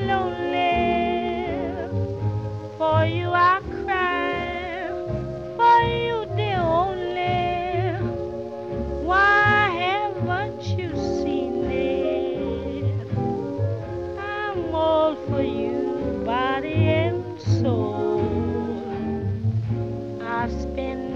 lonely. For you I cry, for you the only. Why haven't you seen it? I'm all for you, body and soul. I spend